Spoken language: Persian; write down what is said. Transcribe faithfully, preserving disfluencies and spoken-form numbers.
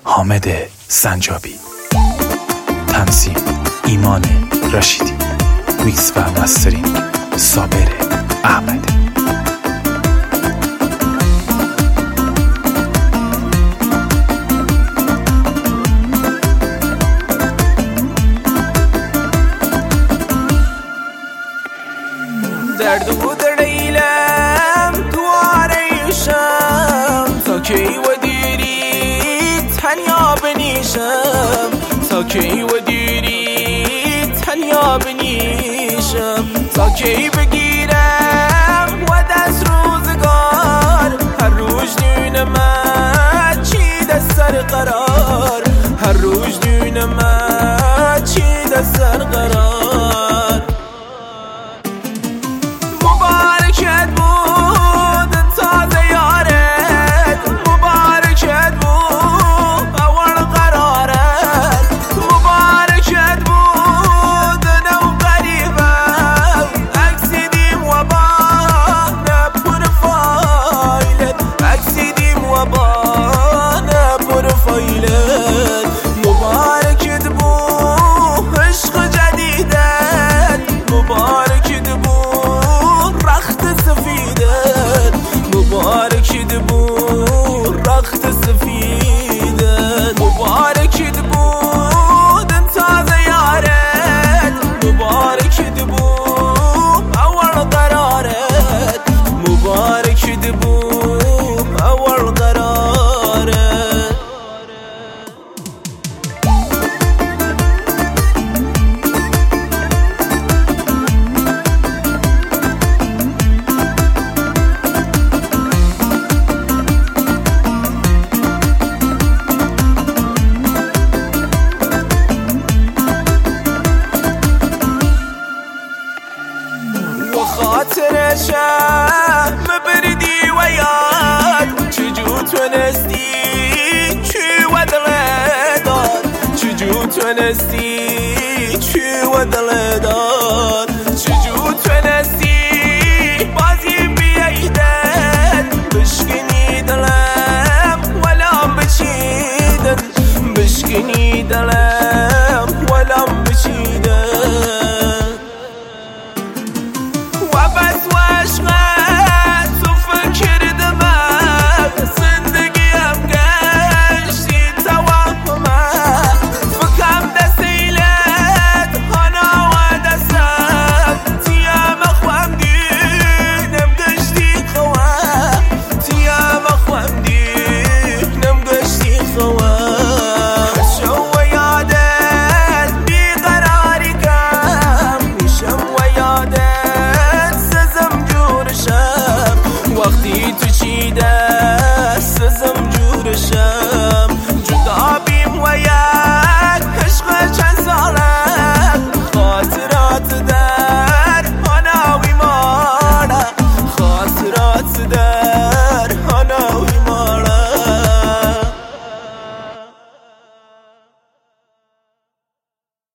حامد سنجابی، تنظیم ایمان رشیدی، میکس و مسترینگ صابر احمد. درد و دلیلم دواريشم تا کی و دیری تنیا بنیشم، تا کی و دیری تنیا بنیشم، تا کی بگیرم و دست روزگار هر روز دون من چیده سر قرار، هر روز دون من چیده سر قرار. مبارکت بود تازه یارت، مبارکت بود اول قرارت، مبارکت بود نو قریبم اکسیدیم و با نپروفایلت، اکسیدیم و با نپروفایلت. مبارکت بود عشق جدیدت، مبارکت بود رخت سفیدت، مبارکت بود رخت سفیدت. مبارکت بود تازه یارت، مبارکت بود اول قرارت، مبارکت بود اول قرارت. خاطرشم مبردی و یاد چجو تونستی چی و دل داد، چجو تونستی چی و دل داد.